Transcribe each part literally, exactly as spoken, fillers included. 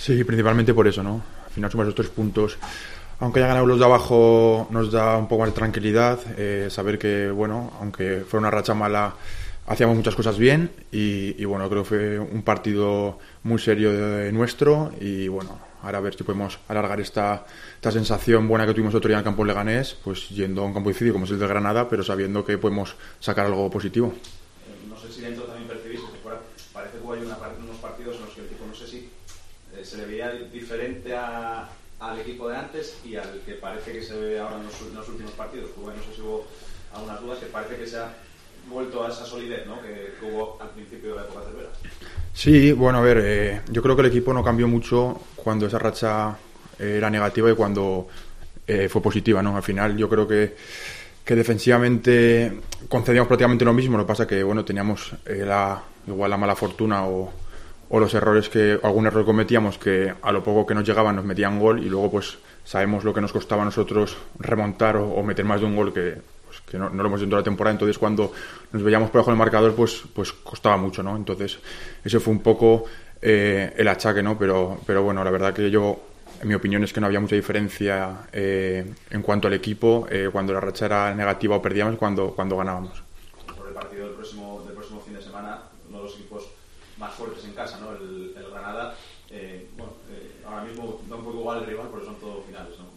Sí, principalmente por eso, ¿no? Al final sumar esos tres puntos, aunque hayan ganado los de abajo, nos da un poco más de tranquilidad, eh, saber que, bueno, aunque fuera una racha mala, hacíamos muchas cosas bien y, y bueno, creo que fue un partido muy serio de nuestro y bueno, ahora a ver si podemos alargar esta, esta sensación buena que tuvimos otro día en el campo Leganés, pues yendo a un campo difícil como es el de Granada, pero sabiendo que podemos sacar algo positivo. Eh, no sé si dentro también percibís que fuera, parece que hay una, unos partidos en los que el equipo, no sé si eh, se le veía diferente a, al equipo de antes y al que parece que se ve ahora en los, en los últimos partidos. Pues bueno, no sé si hubo algunas dudas, que parece que se ha vuelto a esa solidez, ¿no?, que, que hubo al principio de la época cervera. Sí, bueno, a ver, eh, yo creo que el equipo no cambió mucho cuando esa racha eh, era negativa y cuando eh, fue positiva, ¿no? Al final yo creo que, que defensivamente concedíamos prácticamente lo mismo, lo que pasa que, bueno, teníamos eh, la, igual la mala fortuna o, o los errores que, algún error cometíamos que a lo poco que nos llegaban nos metían gol y luego pues sabemos lo que nos costaba a nosotros remontar o, o meter más de un gol que... que no, no lo hemos hecho en toda la temporada, entonces cuando nos veíamos por debajo del marcador pues, pues costaba mucho, ¿no? Entonces ese fue un poco eh, el achaque, ¿no? Pero, pero bueno, la verdad que yo, en mi opinión es que no había mucha diferencia eh, en cuanto al equipo, eh, cuando la racha era negativa o perdíamos, cuando, cuando ganábamos. Por el partido del próximo, del próximo fin de semana, uno de los equipos más fuertes en casa, ¿no? El, el Granada, eh, bueno, eh, ahora mismo da un poco igual el rival porque son todos finales, ¿no?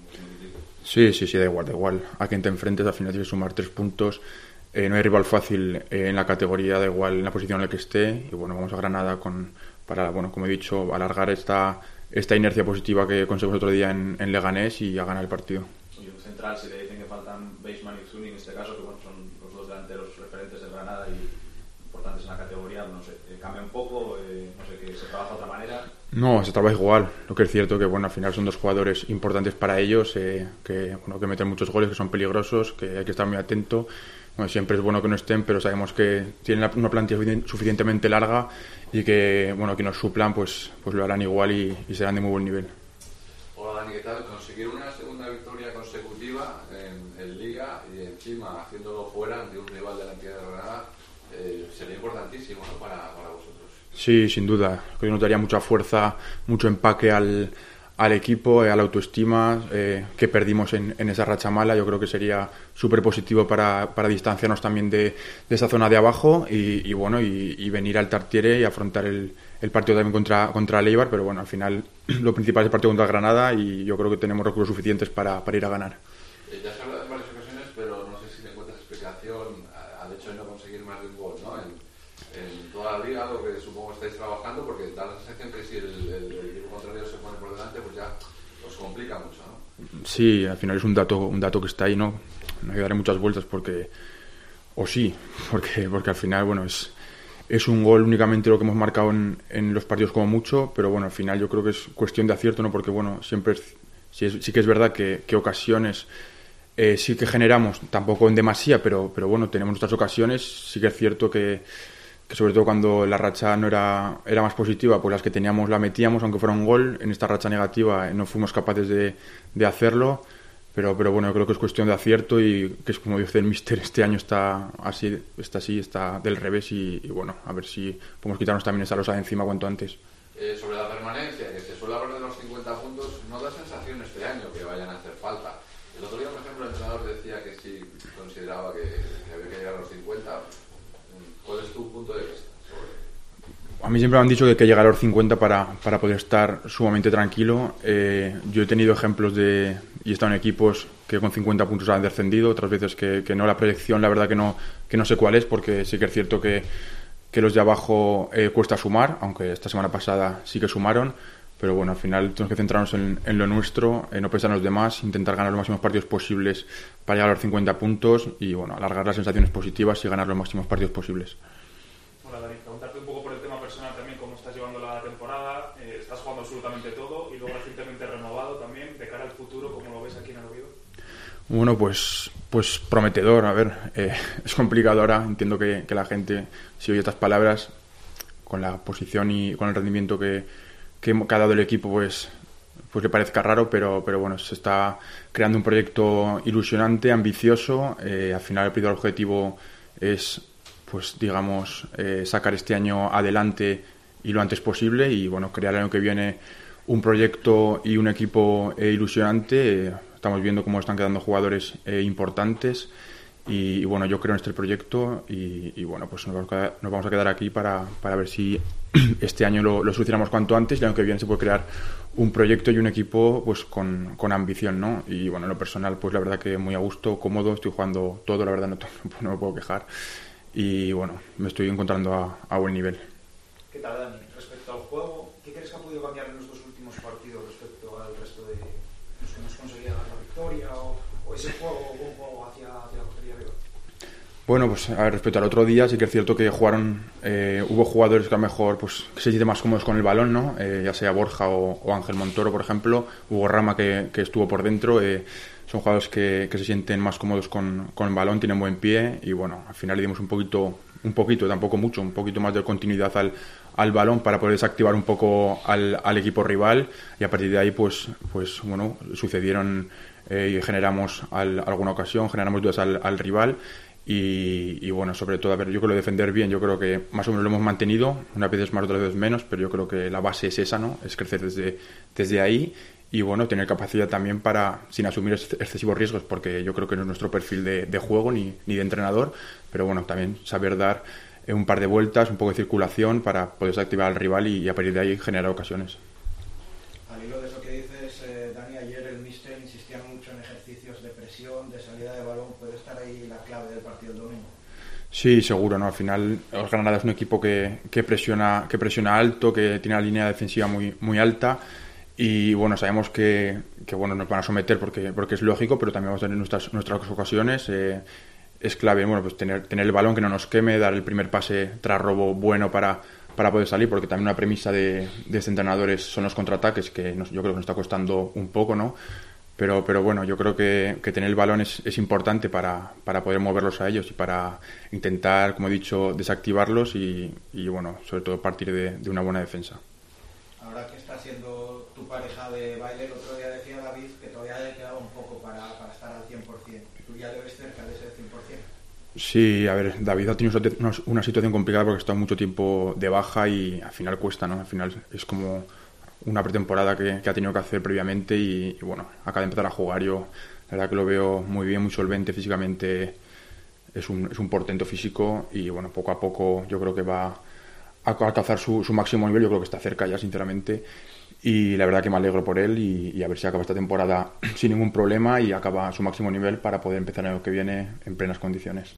Sí, sí, sí, da igual, da igual. A quien te enfrentes al final tienes que sumar tres puntos. Eh, no hay rival fácil eh, en la categoría, da igual en la posición en la que esté. Y bueno, vamos a Granada con, para, bueno, como he dicho, alargar esta, esta inercia positiva que conseguimos otro día en, en Leganés y a ganar el partido. Y un central, si le dicen que faltan Beisman y Zuni en este caso, que bueno, son los dos delanteros referentes de Granada y importantes en la categoría, no sé, eh, cambia un poco, eh, no sé, que se trabaja de otra manera. No, se trabaja igual. Lo que es cierto que bueno, al final son dos jugadores importantes para ellos, eh, que bueno, que meten muchos goles, que son peligrosos, que hay que estar muy atento. Bueno, siempre es bueno que no estén, pero sabemos que tienen una plantilla suficientemente larga y que bueno, que nos suplan, pues, pues lo harán igual y, y serán de muy buen nivel. Hola Dani, ¿qué tal? Conseguir una segunda victoria consecutiva en, en Liga y encima haciéndolo fuera ante un rival de la entidad de Granada eh, sería importantísimo, ¿no?, para, para vosotros. Sí, sin duda. Yo notaría mucha fuerza, mucho empaque al, al equipo, eh, a la autoestima eh, que perdimos en, en esa racha mala. Yo creo que sería súper positivo para, para distanciarnos también de, de esa zona de abajo y, y bueno y, y venir al Tartiere y afrontar el, el partido también contra, contra el Eibar. Pero bueno, al final lo principal es el partido contra Granada y yo creo que tenemos recursos suficientes para, para ir a ganar. Eh, ya se ha hablado en varias ocasiones, pero no sé si le encuentras explicación al hecho de no conseguir más de un gol, ¿no? En, en toda la liga, lo que supongo estáis trabajando, porque da la sensación que si el, el, el equipo contrario se pone por delante, pues ya os complica mucho, ¿no? Sí, al final es un dato un dato que está ahí, ¿no? No hay que darle muchas vueltas porque... O sí, porque, porque al final, bueno, es, es un gol únicamente lo que hemos marcado en, en los partidos como mucho, pero bueno, al final yo creo que es cuestión de acierto, ¿no? Porque bueno, siempre es, sí, es, sí que es verdad que, que ocasiones... Eh, sí que generamos, tampoco en demasía, pero, pero bueno, tenemos nuestras ocasiones. Sí que es cierto que, que sobre todo cuando la racha no era, era más positiva, pues las que teníamos la metíamos, aunque fuera un gol. En esta racha negativa no fuimos capaces de, de hacerlo, pero, pero bueno, yo creo que es cuestión de acierto y que es como dice el míster, este año está así, está así, está del revés y, y bueno, a ver si podemos quitarnos también esa losa de encima cuanto antes. Eh, sobre la permanencia, que se suele hablar de los cincuenta puntos, no da sensación este año que vayan a hacer falta. El otro día, por ejemplo, el entrenador decía que sí consideraba que, que había que llegar a los cincuenta. ¿Cuál es tu punto de vista sobre...? A mí siempre me han dicho que hay que llegar a los cincuenta para, para poder estar sumamente tranquilo. Eh, yo he tenido ejemplos de... y he estado en equipos que con cincuenta puntos han descendido, otras veces que, que no. La proyección, la verdad que no, que no sé cuál es, porque sí que es cierto que, que los de abajo eh, cuesta sumar, aunque esta semana pasada sí que sumaron. Pero bueno, al final tenemos que centrarnos en, en lo nuestro, en no pensar en los demás, intentar ganar los máximos partidos posibles para llegar a los cincuenta puntos y bueno, alargar las sensaciones positivas y ganar los máximos partidos posibles. Hola Dani, preguntarte un poco por el tema personal también, cómo estás llevando la temporada, eh, estás jugando absolutamente todo y luego recientemente renovado también, de cara al futuro, ¿cómo lo ves aquí en el Oviedo? Bueno, pues, pues prometedor, a ver, eh, es complicado ahora, entiendo que, que la gente, si oye estas palabras, con la posición y con el rendimiento que que ha dado el equipo pues, pues le parezca raro, pero, pero bueno, se está creando un proyecto ilusionante, ambicioso. Eh, al final el principal objetivo es pues digamos eh, sacar este año adelante y lo antes posible y bueno, crear el año que viene un proyecto y un equipo eh, ilusionante. Eh, estamos viendo cómo están quedando jugadores eh, importantes y, y bueno, yo creo en este proyecto y, y bueno, pues nos vamos a quedar, nos vamos a quedar aquí para, para ver si este año lo, lo solucionamos cuanto antes y el año que viene se puede crear un proyecto y un equipo pues con, con ambición, ¿no? Y bueno, en lo personal pues la verdad que muy a gusto, cómodo, estoy jugando todo, la verdad no, no me puedo quejar y bueno, me estoy encontrando a, a buen nivel. ¿Qué tal, Dani? Respecto al juego, ¿qué crees que ha podido cambiar en los dos últimos partidos respecto al resto de los que hemos conseguido la victoria o, o ese juego, buen juego hacia, hacia la portería rival? Bueno, pues a ver, respecto al otro día sí que es cierto que jugaron, eh, hubo jugadores que a lo mejor pues, que se sienten más cómodos con el balón, ¿no? Eh, ya sea Borja o, o Ángel Montoro, por ejemplo, Hugo Rama que, que estuvo por dentro, eh, son jugadores que, que se sienten más cómodos con, con el balón, tienen buen pie y bueno, al final le dimos un poquito, un poquito, tampoco mucho, un poquito más de continuidad al, al balón para poder desactivar un poco al, al equipo rival y a partir de ahí pues, pues bueno, sucedieron eh, y generamos al, alguna ocasión, generamos dudas al, al rival. Y, y bueno, sobre todo, a ver, yo creo que defender bien, yo creo que más o menos lo hemos mantenido, unas veces más, otras veces menos, pero yo creo que la base es esa, ¿no? Es crecer desde, desde ahí y bueno, tener capacidad también para, sin asumir excesivos riesgos, porque yo creo que no es nuestro perfil de, de juego ni, ni de entrenador, pero bueno, también saber dar un par de vueltas, un poco de circulación para poder desactivar al rival y, y a partir de ahí generar ocasiones. Al hilo de eso que dices, eh, Dani, ayer el míster insistía mucho en ejercicios de presión, de salida de balón. ¿Puede estar ahí la clave del partido del domingo? Sí, seguro, ¿no? Al final, el Granada es un equipo que, que presiona que presiona alto, que tiene una línea defensiva muy, muy alta y bueno, sabemos que, que bueno, nos van a someter porque, porque es lógico, pero también vamos a tener nuestras, nuestras ocasiones. Eh, es clave, bueno, pues tener, tener el balón que no nos queme, dar el primer pase tras robo bueno para para poder salir, porque también una premisa de, de este entrenador es, son los contraataques, que nos, yo creo que nos está costando un poco, ¿no? Pero, pero bueno, yo creo que, que tener el balón es, es importante para, para poder moverlos a ellos y para intentar, como he dicho, desactivarlos y, y bueno, sobre todo partir de, de una buena defensa. Ahora que está siendo tu pareja de baile, el otro día decía David que todavía le quedaba un poco para, para estar al cien por ciento. ¿Tú ya le ves cerca de ese cien por ciento? Sí, a ver, David ha tenido una, una situación complicada porque ha estado mucho tiempo de baja y al final cuesta, ¿no? Al final es como una pretemporada que, que ha tenido que hacer previamente y, y bueno, acaba de empezar a jugar. Yo la verdad que lo veo muy bien, muy solvente físicamente, es un, es un portento físico y bueno, poco a poco yo creo que va a alcanzar su, su máximo nivel, yo creo que está cerca ya sinceramente y la verdad que me alegro por él y, y a ver si acaba esta temporada sin ningún problema y acaba su máximo nivel para poder empezar el año que viene en plenas condiciones.